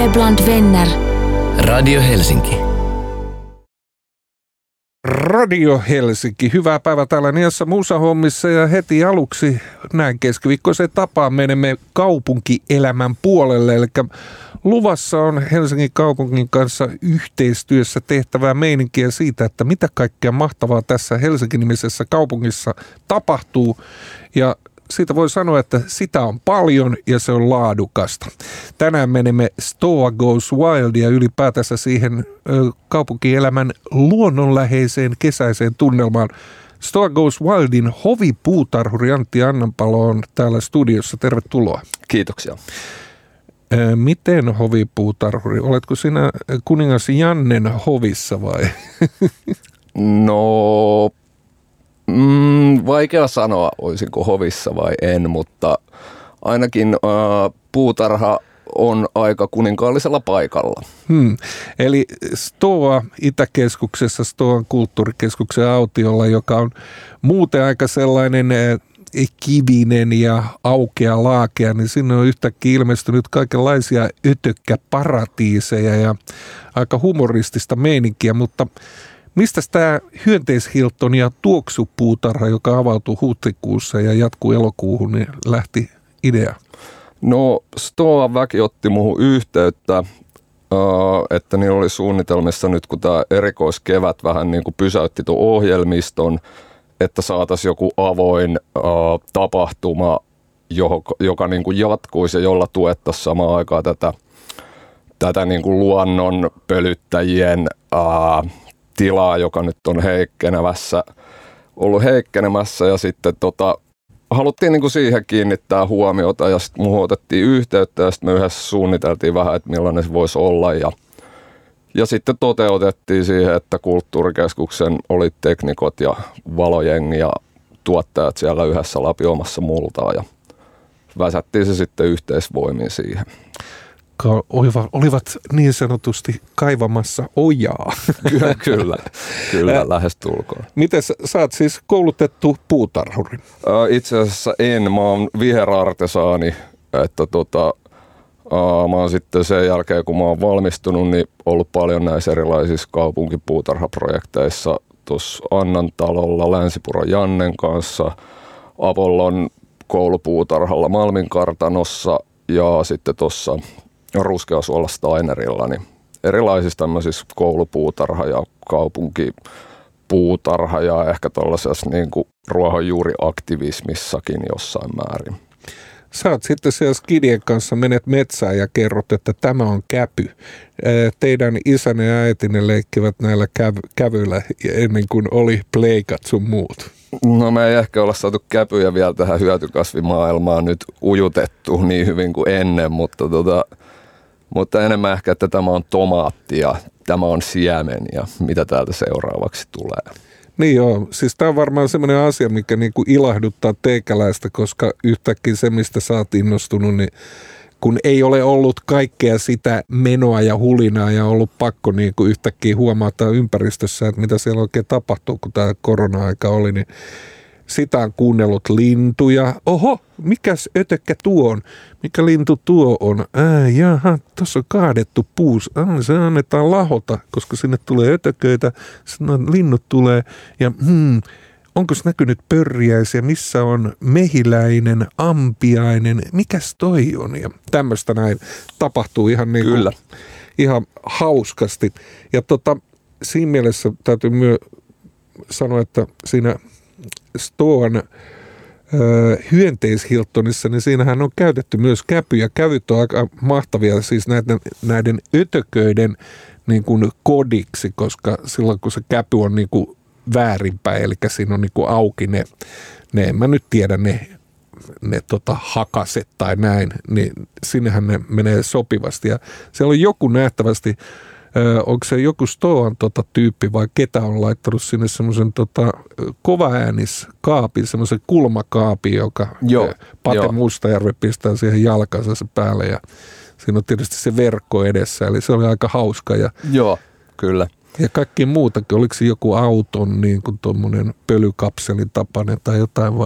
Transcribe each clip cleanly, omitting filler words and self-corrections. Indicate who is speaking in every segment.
Speaker 1: Bland Venner.
Speaker 2: Radio Helsinki.
Speaker 3: Radio Helsinki. Hyvää päivää täällä Niassa Musahommissa ja heti aluksi näin keskiviikkoiseen tapaan menemme kaupunkielämän puolelle. Eli luvassa on Helsingin kaupungin kanssa yhteistyössä tehtävää meininkiä siitä, että mitä kaikkea mahtavaa tässä Helsinki-nimisessä kaupungissa tapahtuu. Ja siitä voi sanoa, että sitä on paljon ja se on laadukasta. Tänään menemme Stoa Goes Wild ja ylipäätänsä siihen kaupunkielämän luonnonläheiseen kesäiseen tunnelmaan. Stoa Goes Wildin hovipuutarhuri Antti Annanpalo on täällä studiossa. Tervetuloa.
Speaker 4: Kiitoksia.
Speaker 3: Miten hovipuutarhuri? Oletko sinä kuningas Jannen hovissa vai?
Speaker 4: No... vaikea sanoa, olisinko hovissa vai en, mutta ainakin puutarha on aika kuninkaallisella paikalla.
Speaker 3: Eli Stoa Itäkeskuksessa, Stoan kulttuurikeskuksen autiolla, joka on muuten aika sellainen kivinen ja aukea laakea, niin sinne on yhtäkkiä ilmestynyt kaikenlaisia ötökkäparatiiseja ja aika humoristista meininkiä, mutta mistä tämä Hyönteishilton ja tuoksupuutarha, joka avautui huhtikuussa ja jatkuu elokuuhun, niin lähti idea?
Speaker 4: No, Stoan väki otti muuhun yhteyttä, että niillä oli suunnitelmissa nyt, kun tämä erikoiskevät vähän niin kuin pysäytti tuon ohjelmiston, että saataisiin joku avoin tapahtuma, joka niin kuin jatkuisi ja jolla tuettaisiin samaan aikaan tätä niin kuin luonnon pölyttäjien tilaa, joka nyt on ollut heikkenemässä ja sitten haluttiin niin kuin siihen kiinnittää huomiota ja sitten muuhun otettiin yhteyttä ja sitten me yhdessä suunniteltiin vähän, että millainen se voisi olla ja sitten toteutettiin siihen, että kulttuurikeskuksen oli teknikot ja valojengi ja tuottajat siellä yhdessä lapioimassa multaa ja väsättiin se sitten yhteisvoimiin siihen.
Speaker 3: Olivat niin sanotusti kaivamassa ojaa.
Speaker 4: Kyllä, lähestulkoon.
Speaker 3: Miten sä oot siis koulutettu puutarhuri?
Speaker 4: Itse asiassa en. Mä oon viherartesaani, että mä oon sitten sen jälkeen, kun mä oon valmistunut, niin ollut paljon näissä erilaisissa kaupunkipuutarhaprojekteissa tuossa Annantalolla, Länsipuron Jannen kanssa, Apollon koulupuutarhalla Malminkartanossa ja sitten tuossa Ruskeasuolla Steinerilla, niin erilaisissa tämmöisissä koulupuutarha- ja kaupunkipuutarha- ja ehkä tällaisessa niin kuin ruohonjuuriaktivismissakin jossain määrin.
Speaker 3: Sä oot sitten siellä skidien kanssa, menet metsään ja kerrot, että tämä on käpy. Teidän isänne ja äitinne leikkivät näillä kävyillä ennen kuin oli pleikat sun muut.
Speaker 4: No me ei ehkä olla saatu käpyjä vielä tähän hyötykasvimaailmaan nyt ujutettu niin hyvin kuin ennen, mutta enemmän ehkä, että tämä on tomaatti ja tämä on siemen ja mitä täältä seuraavaksi tulee.
Speaker 3: Niin joo, siis tämä on varmaan semmoinen asia, mikä niinku ilahduttaa teikäläistä, koska yhtäkkiä se, mistä sä oot innostunut, niin kun ei ole ollut kaikkea sitä menoa ja hulinaa ja ollut pakko niinku yhtäkkiä huomata ympäristössä, että mitä siellä oikein tapahtuu, kun tämä korona-aika oli, niin sitä on kuunnellut lintuja. Oho, mikäs ötökkä tuo on? Mikä lintu tuo on? Jaha, tuossa on kaadettu puus. Se annetaan lahota, koska sinne tulee ötököitä, sinne linnut tulee. Ja onko näkynyt pörriäisiä? Missä on mehiläinen, ampiainen? Mikäs toi on? Ja tämmöistä näin tapahtuu ihan niin kuin, ihan hauskasti. Ja siinä mielessä täytyy myös sanoa, että siinä Stoan Hyönteishiltonissa, niin siinähän on käytetty myös käpyjä. Kävyt on aika mahtavia, siis näiden ötököiden niin kuin kodiksi, koska silloin kun se käpy on niin kuin väärinpäin, eli siinä on niin kuin auki ne en mä nyt tiedä, ne hakaset tai näin, niin sinnehän ne menee sopivasti. Ja siellä on joku nähtävästi, onko se joku Stoan tyyppi vai ketä on laittanut sinne semmoisen kovaääniskaapin, semmoisen kulmakaapin, joka Pate Mustajärvi pistää siihen jalkansa se päälle ja siinä on tietysti se verkko edessä, eli se oli aika hauska.
Speaker 4: Joo, kyllä.
Speaker 3: Ja kaikki muutakin, oliko se joku auton niin kuin tuommoinen pölykapselin tapainen tai jotain vai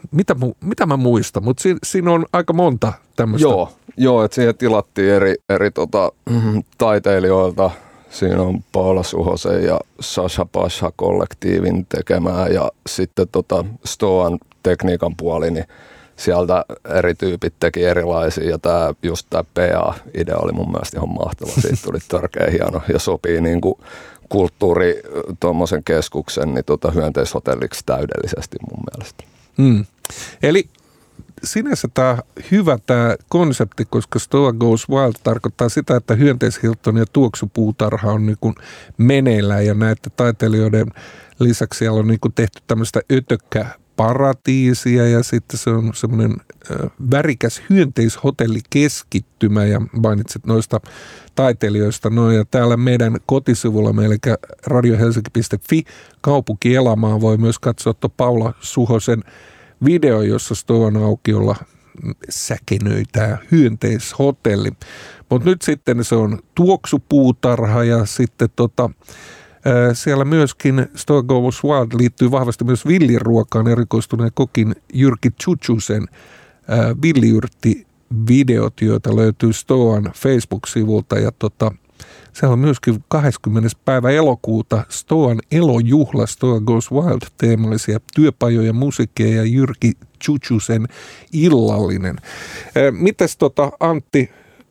Speaker 3: mitä mä muistan, mutta siinä on aika monta tämmöistä.
Speaker 4: Joo, että siihen tilattiin eri taiteilijoilta. Siinä on Paula Suhosen ja Sasha Pasha kollektiivin tekemää ja sitten Stoan tekniikan puoli, niin sieltä eri tyypit teki erilaisia ja just tämä PA-idea oli mun mielestä ihan mahtava. Siitä tuli törkeä hieno ja sopii niin kuin kulttuuri tuommoisen keskuksen niin hyönteishotelliksi täydellisesti mun mielestä.
Speaker 3: Eli sinänsä tämä hyvä tämä konsepti, koska Stoa Goes Wild tarkoittaa sitä, että Hyönteishilton ja Tuoksupuutarha on niin kuin meneillään ja näiden taiteilijoiden lisäksi siellä on niin kuin tehty tämmöistä ötökkäparatiisia ja sitten se on semmoinen värikäs hyönteishotelli-keskittymä ja mainitsit noista taiteilijoista. No ja täällä meidän kotisivulla, eli radiohelsinki.fi kaupunkielämää voi myös katsoa Paula Suhosen video, jossa Stoan aukiolla säkenöitää hyönteishotelli. Mutta nyt sitten se on Tuoksupuutarha ja sitten siellä myöskin Stoa Goes Wild liittyy vahvasti myös villiruokaan erikoistuneen kokin Jyrki Chuchusen villiyrttivideot, joita löytyy Stoan Facebook-sivulta ja siellä on myöskin 20. päivä elokuuta Stoan elojuhla, Stoa Goes Wild, teemallisia työpajoja, musiikkia ja Jyrki Chuchusen illallinen. Mites Antti,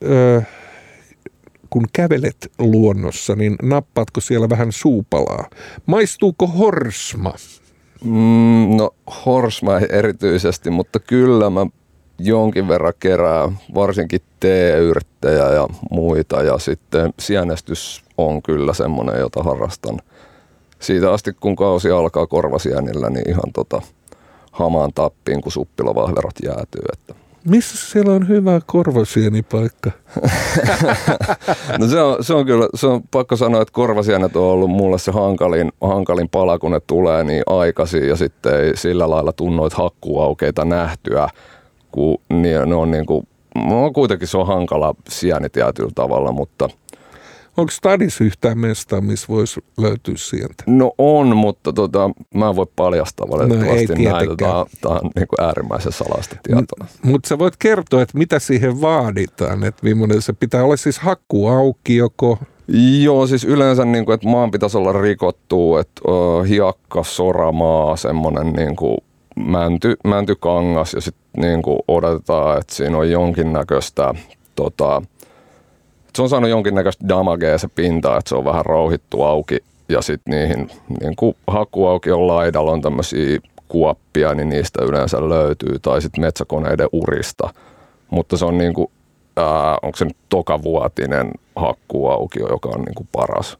Speaker 3: kun kävelet luonnossa, niin nappaatko siellä vähän suupalaa? Maistuuko horsma?
Speaker 4: No horsma ei erityisesti, mutta kyllä mä jonkin verran kerää, varsinkin teeyrttejä ja muita ja sitten sienestys on kyllä semmoinen, jota harrastan. Siitä asti kun kausi alkaa korvasienillä, niin ihan hamaan tappiin, kun suppilovahverot jäätyy. Että.
Speaker 3: Missä siellä on hyvä korvasienipaikka?
Speaker 4: No se on kyllä, se on pakko sanoa, että korvasienet on ollut mulle se hankalin pala, kun ne tulee niin aikaisin ja sitten ei sillä lailla tunnoit hakkuaukeita nähtyä, kun ne on niin kuin, kuitenkin se on hankala sieni tietyllä tavalla, mutta.
Speaker 3: Onko stadissa yhtään mestaa, missä voisi löytyä sientä?
Speaker 4: No on, mutta mä en voi paljastaa valitettavasti näitä. Tämä on niin kuin äärimmäisen salaista tietoa.
Speaker 3: Mutta sä voit kertoa, että mitä siihen vaaditaan, että millainen se pitää olla siis hakkuauki joko?
Speaker 4: Joo, siis yleensä niin kuin, että maan pitäisi olla rikottu, että hiekka, soramaa, semmoinen niin kuin mäntykangas ja sitten niin kuin odotetaan, että siinä on jonkinnäköistä se on saanut jonkinnäköistä damagea se pinta, että se on vähän rouhittu auki ja sitten niihin niin kuin hakkuaukion laidalla on tämmöisiä kuoppia, niin niistä yleensä löytyy tai sitten metsäkoneiden urista, mutta se on niin kuin, onko se nyt tokavuotinen hakkuaukio, joka on niin kuin paras.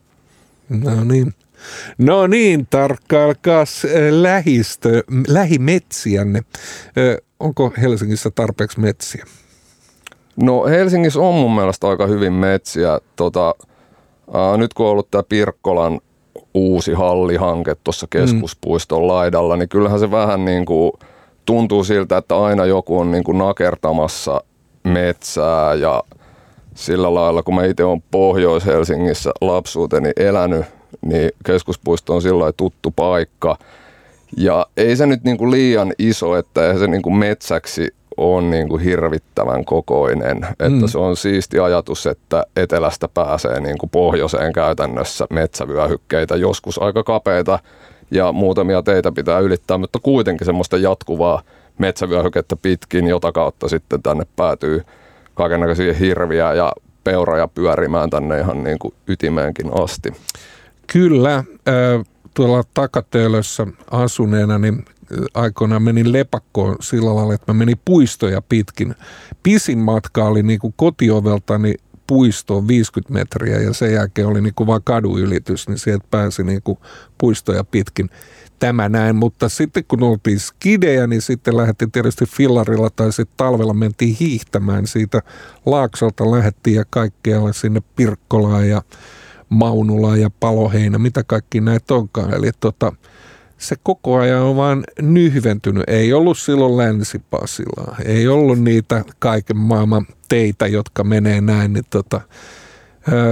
Speaker 3: No niin, tarkkailkaas lähimetsiänne. Onko Helsingissä tarpeeksi metsiä?
Speaker 4: No Helsingissä on mun mielestä aika hyvin metsiä. Nyt kun on ollut tämä Pirkkolan uusi hallihanke tuossa keskuspuiston laidalla, niin kyllähän se vähän niin kuin tuntuu siltä, että aina joku on niin kuin nakertamassa metsää ja sillä lailla, kun mä itse olen Pohjois-Helsingissä lapsuuteni elänyt, niin keskuspuisto on sillä tuttu paikka. Ja ei se nyt niin kuin liian iso, että ei se niin kuin metsäksi on niin kuin hirvittävän kokoinen. Että se on siisti ajatus, että etelästä pääsee niin kuin pohjoiseen käytännössä metsävyöhykkeitä, joskus aika kapeita ja muutamia teitä pitää ylittää, mutta kuitenkin semmoista jatkuvaa metsävyöhykettä pitkin, jota kautta sitten tänne päätyy kaikennäköisiä hirviä ja peuroja pyörimään tänne ihan niin kuin ytimeenkin asti.
Speaker 3: Kyllä, tuolla Takatöölössä asuneena, niin aikoinaan menin lepakkoon sillä lailla, että mä menin puistoja pitkin. Pisin matka oli niin kuin kotioveltani puistoon 50 metriä ja sen jälkeen oli niin kuin vaan kadunylitys, niin sieltä pääsi niin kuin puistoja pitkin. Tämä näin, mutta sitten kun oltiin skidejä, niin sitten lähdettiin tietysti fillarilla tai sitten talvella mentiin hiihtämään siitä Laaksolta, lähdettiin ja kaikkialla sinne Pirkkolaan ja Maunulaan ja Paloheinä, mitä kaikki näitä onkaan. Eli se koko ajan on vaan nyhventynyt. Ei ollut silloin Länsi-Pasilaa. Ei ollut niitä kaiken maailman teitä, jotka menee näin. Niin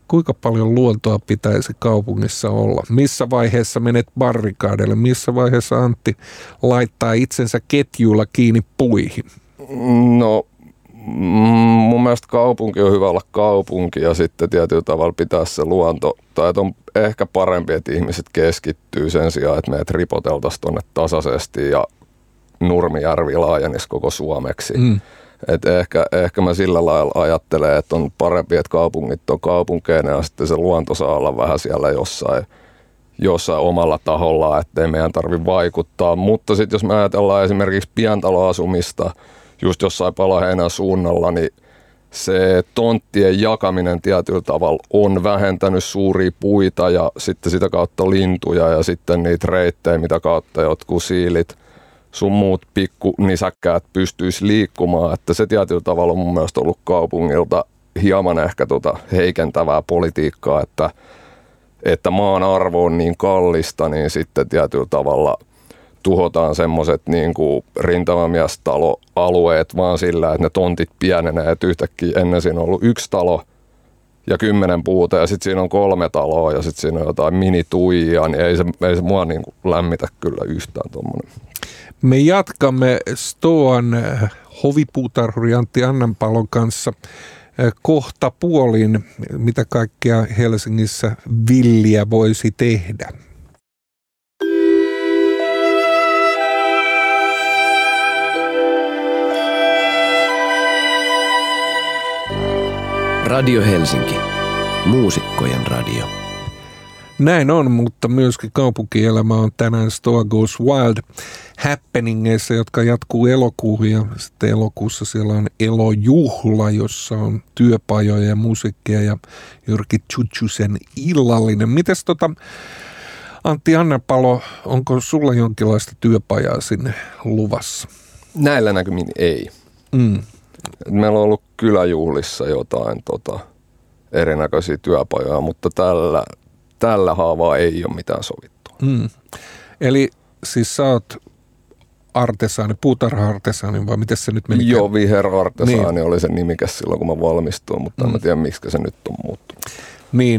Speaker 3: kuinka paljon luontoa pitäisi kaupungissa olla? Missä vaiheessa menet barrikaadelle? Missä vaiheessa Antti laittaa itsensä ketjuilla kiinni puihin?
Speaker 4: No mun mielestä kaupunki on hyvä olla kaupunki ja sitten tietyllä tavalla pitää se luonto. Tai on ehkä parempi, että ihmiset keskittyy sen sijaan, että meidät ripoteltaisiin tuonne tasaisesti ja Nurmijärvi laajenisi koko Suomeksi. Et ehkä mä sillä lailla ajattelen, että on parempi, että kaupungit on kaupunkeina ja sitten se luonto saa olla vähän siellä jossain omalla tahollaan, ettei meidän tarvitse vaikuttaa. Mutta sitten jos me ajatellaan esimerkiksi pientaloasumista just jossain Palaheinän suunnalla, niin se tonttien jakaminen tietyllä tavalla on vähentänyt suuria puita ja sitten sitä kautta lintuja ja sitten niitä reittejä, mitä kautta jotkut siilit sun muut pikkunisäkkäät pystyisi liikkumaan, että se tietyllä tavalla on mun mielestä ollut kaupungilta hieman ehkä heikentävää politiikkaa, että maan arvo on niin kallista, niin sitten tietyllä tavalla tuhotaan semmoiset niin kuin rintamamiestaloalueet vaan sillä, että ne tontit pienenee, että yhtäkkiä ennen siinä on ollut 1 talo ja 10 puuta ja sitten siinä on 3 taloa ja sitten siinä on jotain minituijia, niin ei se mua niin kuin lämmitä kyllä yhtään tuommoinen.
Speaker 3: Me jatkamme Stoan hovipuutarhuri Antti Annanpalon kanssa kohta puolin, mitä kaikkea Helsingissä villiä voisi tehdä.
Speaker 2: Radio Helsinki. Muusikkojen radio.
Speaker 3: Näin on, mutta myöskin kaupunkielämä on tänään Stoa Goes Wild happeningeissa, jotka jatkuu elokuuhun ja sitten elokuussa siellä on elojuhla, jossa on työpajoja ja musiikkia ja Jyrki Tjutjusen illallinen. Mites Antti Annanpalo, onko sulla jonkinlaista työpajaa sinne luvassa?
Speaker 4: Näillä näkymin ei. Meillä on ollut kyläjuhlissa jotain erinäköisiä työpajoja, mutta tällä haavaa ei ole mitään sovittua.
Speaker 3: Eli siis sä oot artesaani, puutarha-artesaani, vai miten se nyt meni?
Speaker 4: Joo, viherartesaani oli se nimikäs silloin, kun mä valmistuin, mutta en tiedä, miksi se nyt on muuttunut.
Speaker 3: Niin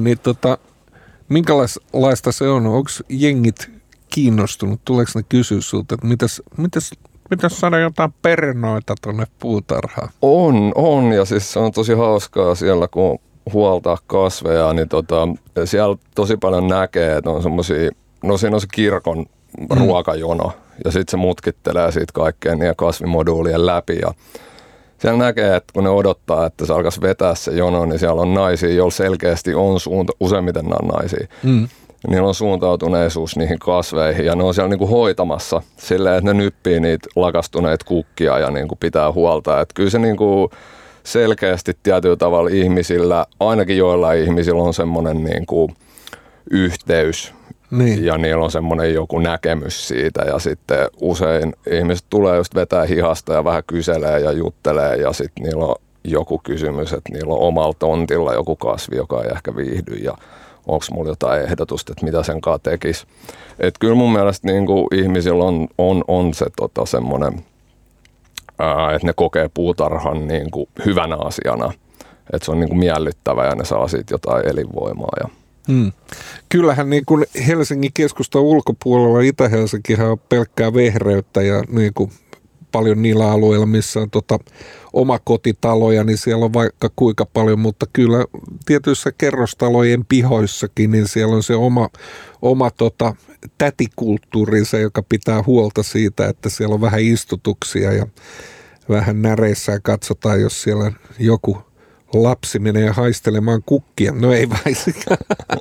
Speaker 3: minkälaista se on? Onko jengit kiinnostunut? Tuleeko ne kysyä sulta, että mitäs saada jotain perunoita tuonne puutarhaan?
Speaker 4: On, ja siis se on tosi hauskaa siellä, kun huoltaa kasveja, niin siellä tosi paljon näkee, että on semmosia, no siinä on se kirkon ruokajono, ja sitten se mutkittelee siitä kaikkeen niiden kasvimoduulien läpi, ja siellä näkee, että kun ne odottaa, että se alkaisi vetää se jono, niin siellä on naisia, joilla selkeästi on useimmiten nämä on naisia. Niillä on suuntautuneisuus niihin kasveihin ja ne on siellä niinku hoitamassa silleen, että ne nyppii niitä lakastuneita kukkia ja niinku pitää huolta. Että kyllä se niinku selkeästi tietyllä tavalla ihmisillä, ainakin joillain ihmisillä on semmoinen niinku yhteys ja niillä on semmoinen joku näkemys siitä ja sitten usein ihmiset tulee just vetää hihasta ja vähän kyselee ja juttelee ja sitten niillä on joku kysymys, että niillä on omalla tontilla joku kasvi, joka ei ehkä viihdy ja onko mulla jotain ehdotusta, että mitä sen kanssa tekisi. Että kyllä mun mielestä niinku ihmisillä on se semmoinen, että ne kokee puutarhan niinku hyvänä asiana. Että se on niinku miellyttävä ja ne saa siitä jotain elinvoimaa.
Speaker 3: Kyllähän niin kuin Helsingin keskustan ulkopuolella Itä-Helsinkihän on pelkkää vehreyttä ja niin kuin paljon niillä alueilla, missä on omakotitaloja, niin siellä on vaikka kuinka paljon, mutta kyllä tietyissä kerrostalojen pihoissakin, niin siellä on se oma tätikulttuurinsa, joka pitää huolta siitä, että siellä on vähän istutuksia ja vähän näreissä katsotaan, jos siellä joku lapsi menee haistelemaan kukkia. No ei vaikka.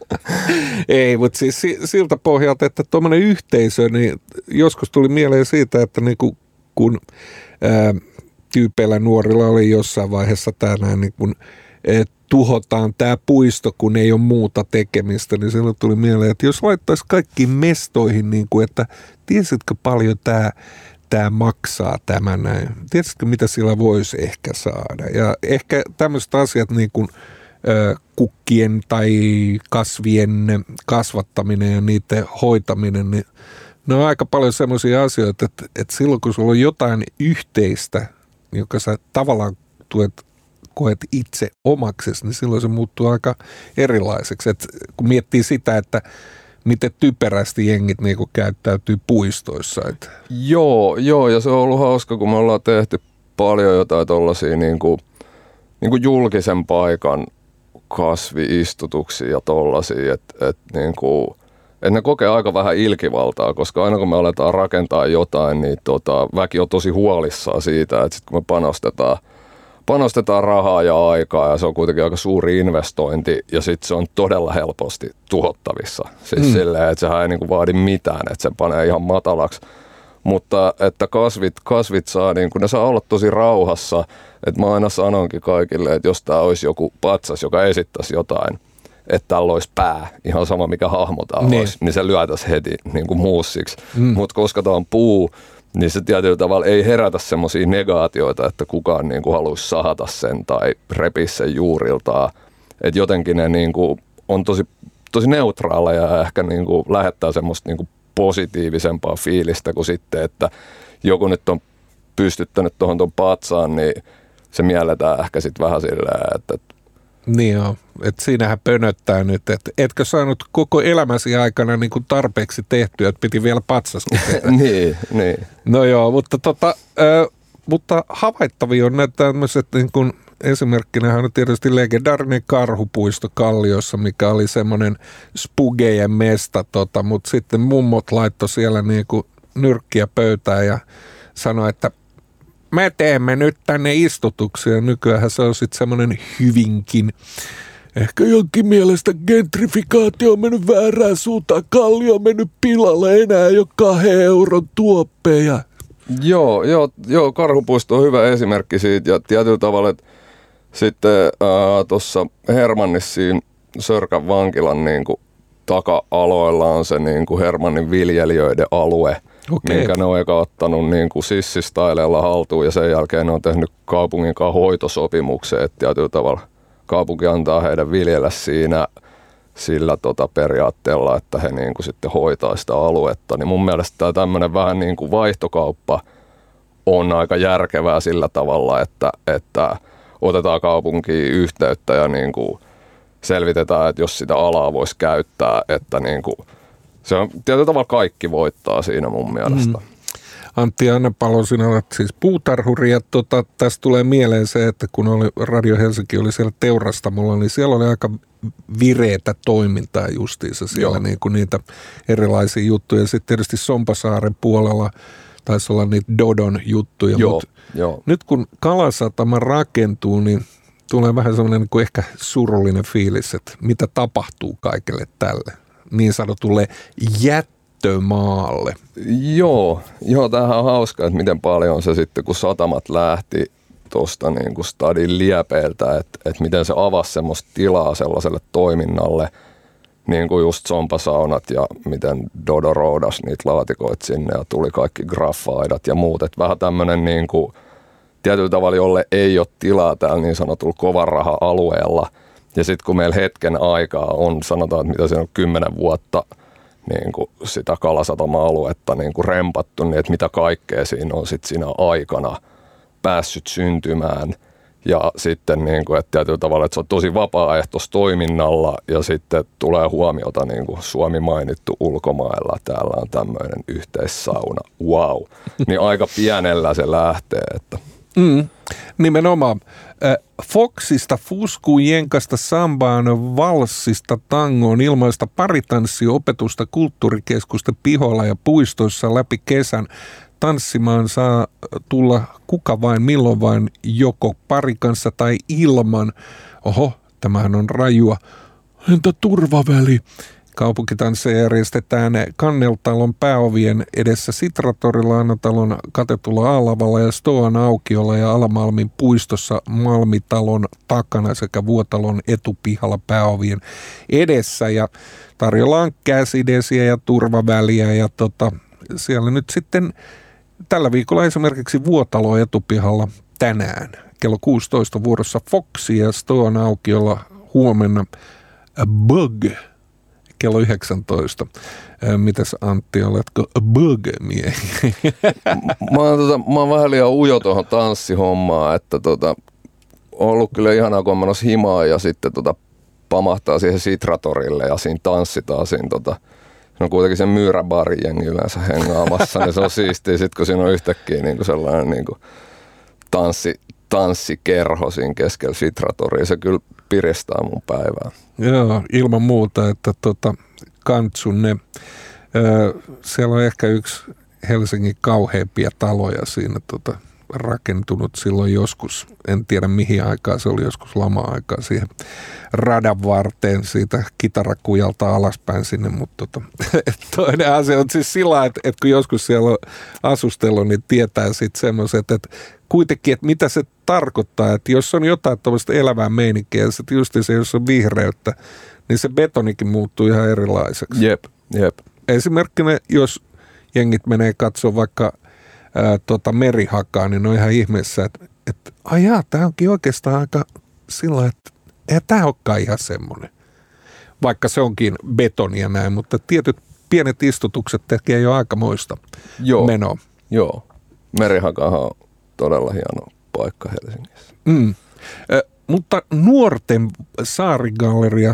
Speaker 3: Ei, mutta siis siltä pohjalta, että tuommoinen yhteisö, niin joskus tuli mieleen siitä, että niinku, kun tyypeillä nuorilla oli jossain vaiheessa tänään, niin kun tuhotaan tämä puisto, kun ei ole muuta tekemistä, niin silloin tuli mieleen, että jos laittaisi kaikkiin mestoihin, niin kuin, että tiesitkö paljon tämä maksaa tämä näin. Tiesitkö, mitä sillä voisi ehkä saada? Ja ehkä tämmöiset asiat niin kuin kukkien tai kasvien kasvattaminen ja niiden hoitaminen, niin ne on aika paljon semmoisia asioita, että silloin kun sulla on jotain yhteistä, joka sä tavallaan tuet koet itse omaksesi, niin silloin se muuttuu aika erilaiseksi. Et kun miettii sitä, että miten typerästi jengit niinku käyttäytyy puistoissa.
Speaker 4: Joo, ja se on ollut hauska, kun me ollaan tehty paljon jotain tollaisia niinku julkisen paikan kasvi-istutuksia ja tollaisia, että ne kokee aika vähän ilkivaltaa, koska aina kun me aletaan rakentaa jotain, niin väki on tosi huolissaan siitä, että sit kun me panostetaan rahaa ja aikaa ja se on kuitenkin aika suuri investointi ja sitten se on todella helposti tuhottavissa. Siis silleen, että sehän ei niinku vaadi mitään, että se panee ihan matalaksi. Mutta että kasvit saa, ne saa olla tosi rauhassa. Että mä aina sanonkin kaikille, että jos tää olisi joku patsas, joka esittäisi jotain, että tällä olisi pää, ihan sama mikä hahmo tää olisi, niin se lyötäisi heti niin kuin muussiksi. Mutta koska tää on puu, niin se tietyllä tavalla ei herätä semmoisia negaatioita, että kukaan niin kuin haluaisi sahata sen tai repiä sen juuriltaan. Että jotenkin ne niin kuin on tosi neutraaleja ja ehkä niin kuin lähettää semmoista niin kuin positiivisempaa fiilistä kuin sitten, että joku nyt on pystyttänyt tuohon patsaan, niin se mielletään ehkä sitten vähän silleen, että
Speaker 3: niin joo, että siinähän pönöttää nyt, että etkö saanut koko elämäsi aikana niin kuin tarpeeksi tehtyä, että piti vielä patsaskin tehdä.
Speaker 4: niin.
Speaker 3: No joo, mutta havaittavia on näitä tämmöiset, niin kuin esimerkkinähän on tietysti legendaarinen karhupuisto Kalliossa, mikä oli semmoinen spugejen mesta, mutta sitten mummot laittoi siellä niin kuin nyrkkiä pöytään ja sanoi, että me teemme nyt tänne istutuksia. Nykyäänhän se on sitten semmoinen hyvinkin. Ehkä jonkin mielestä gentrifikaatio on mennyt väärään suuntaan. Kallio on mennyt pilalle, enää ei ole 2 euron tuoppeja.
Speaker 4: Joo, karhupuisto on hyvä esimerkki siitä ja tietyllä tavalla, että sitten tuossa Hermannissiin Sörkän vankilan niin kuin taka-aloilla on se niin kuin Hermannin viljelijöiden alue. Okay. Minkä ne on eka ottanut niin kuin sissistaileella haltuun ja sen jälkeen ne on tehnyt kaupungin kanssa hoitosopimuksen, että tietyllä tavalla kaupunki antaa heidän viljellä siinä sillä periaatteella, että he niin kuin sitten hoitaa sitä aluetta. Niin mun mielestä tämä tämmöinen vähän niin kuin vaihtokauppa on aika järkevää sillä tavalla, että otetaan kaupunkiin yhteyttä ja niin kuin selvitetään, että jos sitä alaa voisi käyttää, että niin kuin se on tietyllä tavalla kaikki voittaa siinä mun mielestä.
Speaker 3: Antti Annapalo, sinä olet siis puutarhuri ja tästä tulee mieleen se, että kun Radio Helsinki oli siellä teurastamolla, niin siellä oli aika vireetä toimintaa justiinsa siellä niin kuin niitä erilaisia juttuja. Sitten tietysti Sompasaaren puolella taisi olla niitä Dodon juttuja, mutta nyt kun Kalasatama rakentuu, niin tulee vähän semmoinen niin kuin ehkä surullinen fiilis, että mitä tapahtuu kaikille tälle niin sanotulle jättömaalle.
Speaker 4: Joo, tämähän on hauska, että miten paljon se sitten, kun satamat lähti tuosta niin kuin stadin liepeiltä, että miten se avasi semmoista tilaa sellaiselle toiminnalle, niin kuin just sompasaunat ja miten Dodo roudasi niitä laatikoita sinne ja tuli kaikki graffaidat ja muut. Että vähän tämmöinen niin kuin tietyllä tavalla, jolle ei ole tilaa täällä niin sanotulla kovan raha-alueella. Ja sitten kun meillä hetken aikaa on, sanotaan, että mitä se on 10 vuotta niin kuin sitä Kalasatama-aluetta niin kuin rempattu, niin että mitä kaikkea siinä on sitten siinä aikana päässyt syntymään. Ja sitten niin kuin, että tietyllä tavalla, että se on tosi vapaaehtoistoiminnalla ja sitten tulee huomiota niin kuin Suomi mainittu ulkomailla. Täällä on tämmöinen yhteissauna. Wow. Niin aika pienellä se lähtee, että
Speaker 3: nimenomaan. Foxista, fuskuun, jenkasta, sambaan, valssista, tangoon, ilmaista paritanssiopetusta kulttuurikeskusten pihoilla ja puistoissa läpi kesän. Tanssimaan saa tulla kuka vain, milloin vain, joko pari kanssa tai ilman. Oho, tämähän on rajua. Entä turvaväli? Kaupunkitansseja järjestetään Kanneltalon pääovien edessä Sitratorilla, Annatalon katetulla A-lavalla ja Stoan aukiolla ja Alamalmin puistossa Malmitalon takana sekä Vuotalon etupihalla pääovien edessä. Ja tarjolla on käsidesiä ja turvaväliä ja siellä nyt sitten tällä viikolla esimerkiksi Vuotalon etupihalla tänään kello 16 vuorossa Foxi ja Stoan aukiolla huomenna Bug kello 19. Mitäs Antti, oletko bug-miehi?
Speaker 4: Mä oon vähän liian ujo tuohon tanssihommaan, että ollut kyllä ihanaa, kun on menossa himaan ja sitten pamahtaa siihen Sitratorille ja siinä tanssitaan siinä se on kuitenkin se Myyräbarin jengi yleensä hengaamassa, niin se on siistiä sit, kun siinä on yhtäkkiä niinku sellainen niinku tanssikerho siinä keskellä Sitratoria. Se kyllä piristää mun päivää.
Speaker 3: Joo, ilman muuta, että Kantsunne, siellä on ehkä yksi Helsingin kauheimpia taloja siinä rakentunut silloin joskus, en tiedä mihin aikaan, se oli joskus lama-aikaa siihen radan varteen siitä kitarakujalta alaspäin sinne, mutta toinen asia on siis sillä, että kun joskus siellä on asustellut, niin tietää sitten semmoiset, että kuitenkin, että mitä se tarkoittaa, että jos on jotain tällaista elävää meininkiä, ja sitten just se, jos on vihreyttä, niin se betonikin muuttuu ihan erilaiseksi.
Speaker 4: Jep.
Speaker 3: Esimerkkinä, jos jengit menee katsoa vaikka merihakaa, niin on ihan ihmeessä, että ajaa, tämä onkin oikeastaan aika sillä, että eihän tämä olekaan ihan semmoinen. Vaikka se onkin betonia näin, mutta tietyt pienet istutukset tekee jo aikamoista menoa.
Speaker 4: Joo, merihakahan on todella hieno paikka Helsingissä.
Speaker 3: Mutta nuorten saarigalleria,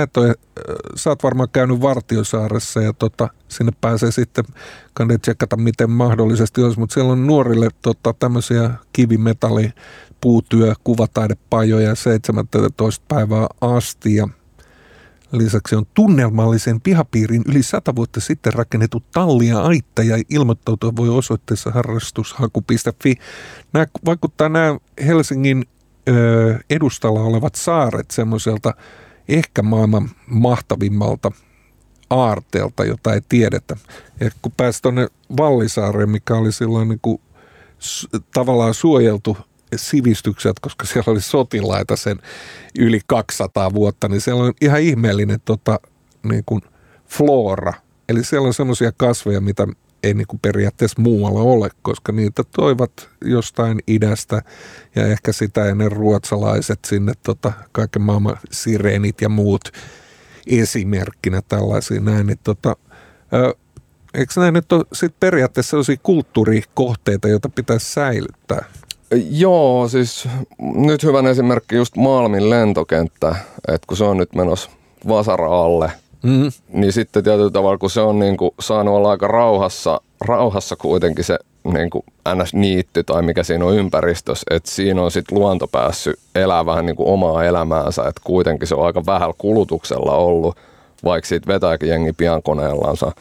Speaker 3: sä oot varmaan käynyt Vartiosaaressa ja sinne pääsee sitten, kannattaa tsekata miten mahdollisesti olisi, mutta siellä on nuorille tämmöisiä kivimetalli, puutyö, kuvataidepajoja 17 päivää asti ja lisäksi on tunnelmallisen pihapiirin yli 100 vuotta sitten rakennettu talli ja aitta ja ilmoittautua voi osoitteessa harrastushaku.fi. Nämä vaikuttaa nämä Helsingin edustalla olevat saaret semmoiselta ehkä maailman mahtavimmalta aarteelta, jota ei tiedetä. Ja kun pääsi tuonne Vallisaareen, mikä oli silloin niin kuin tavallaan suojeltu sivistykset, koska siellä oli sotilaita sen yli 200 vuotta, niin siellä on ihan ihmeellinen niin kuin flora. Eli siellä on semmoisia kasveja, mitä ei niin kuin periaatteessa muualla ole, koska niitä toivat jostain idästä ja ehkä sitä ennen ruotsalaiset sinne kaiken maailman sireenit ja muut esimerkkinä tällaisia näin. Niin eikö näin nyt ole sit periaatteessa sellaisia kulttuurikohteita, joita pitäisi säilyttää?
Speaker 4: Joo, siis nyt hyvän esimerkki just Malmin lentokenttä, että kun se on nyt menossa vasara alle, niin sitten tietyllä tavalla, kun se on niin kuin saanut olla aika rauhassa kuitenkin se niin kuin NS-niitty tai mikä siinä on ympäristössä, että siinä on sitten luonto päässyt elää vähän niin kuin omaa elämäänsä, että kuitenkin se on aika vähällä kulutuksella ollut, vaikka siitä vetääkin jengi piankoneellansa,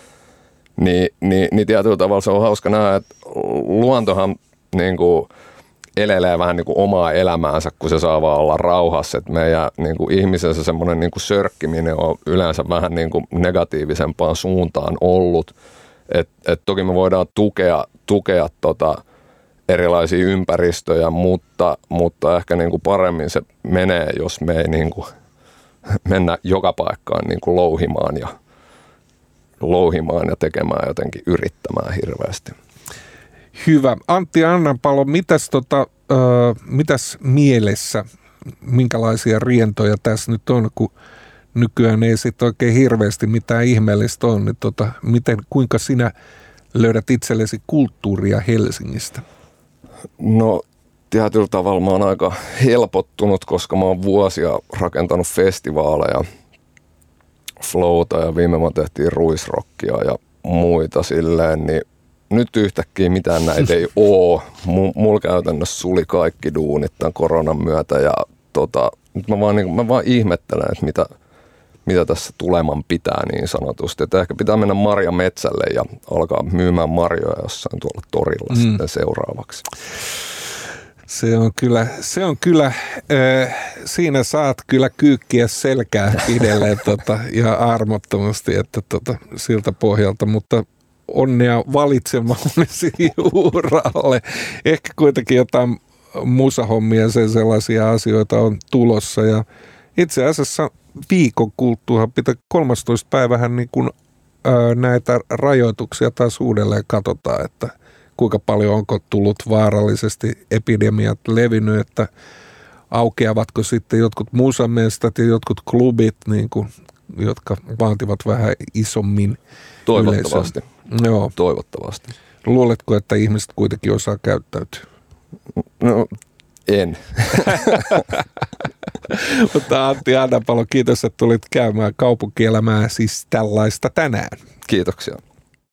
Speaker 4: niin tietyllä tavalla se on hauska nähdä, että luontohan niin kuin elelee vähän niin kuin omaa elämäänsä, kun se saa vaan olla rauhassa. Et meidän niin kuin ihmisessä semmoinen niin kuin sörkkiminen on yleensä vähän niin kuin negatiivisempaan suuntaan ollut. Et toki me voidaan tukea erilaisia ympäristöjä, mutta ehkä niin kuin paremmin se menee, jos me ei niin kuin mennä joka paikkaan niin kuin louhimaan ja tekemään jotenkin yrittämään hirveästi.
Speaker 3: Hyvä. Antti Annanpalo, mitäs mielessä, minkälaisia rientoja tässä nyt on, kun nykyään ei sitten oikein hirveästi mitään ihmeellistä on, niin kuinka sinä löydät itsellesi kulttuuria Helsingistä?
Speaker 4: No tietyllä tavalla mä oon aika helpottunut, koska mä oon vuosia rakentanut festivaaleja, flowta ja viime vuonna tehtiin ruisrockia ja muita silleen, niin nyt yhtäkkiä mitään näitä ei oo. Mulla käytännössä suli kaikki duunit tämän koronan myötä ja nyt mä vaan ihmettelen, että mitä tässä tuleman pitää niin sanotusti. Että ehkä pitää mennä marjametsälle ja alkaa myymään marjoja jossain tuolla torilla sitten seuraavaksi.
Speaker 3: Se on kyllä siinä saat kyllä kyykkiä selkää pidelleen ja armottomasti, että siltä pohjalta, mutta onnea valitsemallesi uralle. Ehkä kuitenkin jotain musahommia ja sellaisia asioita on tulossa. Ja itse asiassa viikon kuluttuahan pitää 13. päivähän niin kuin, näitä rajoituksia taas uudelleen katsotaan, että kuinka paljon onko tullut vaarallisesti epidemiat levinnyt, että aukeavatko sitten jotkut musamestat ja jotkut klubit, niin kuin, jotka vaativat vähän isommin
Speaker 4: toivottavasti.
Speaker 3: Yleisön. Joo.
Speaker 4: Toivottavasti.
Speaker 3: Luuletko, että ihmiset kuitenkin osaa käyttäytyä?
Speaker 4: No, En.
Speaker 3: Mutta Antti Annapalo, kiitos, että tulit käymään kaupunkielämää siis tällaista tänään.
Speaker 4: Kiitoksia.